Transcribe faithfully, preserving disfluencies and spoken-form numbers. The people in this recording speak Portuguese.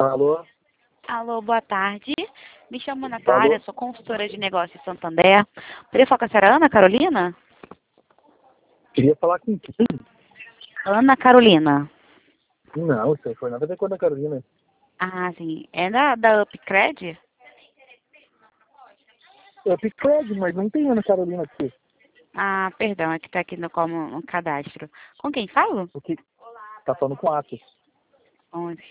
Alô? Alô, boa tarde. Me chamo Alô? Natália, sou consultora de negócios em Santander. Poderia falar com a senhora Ana Carolina? Queria falar com quem? Ana Carolina. Não, isso aí foi nada a ver com a Ana Carolina. Ah, sim. É da, da Upcred? É Picred, mas não tem Ana Carolina aqui. Ah, perdão, é que está aqui no, como, no cadastro. Com quem falo? O que? Tá falando com Atos. Onde?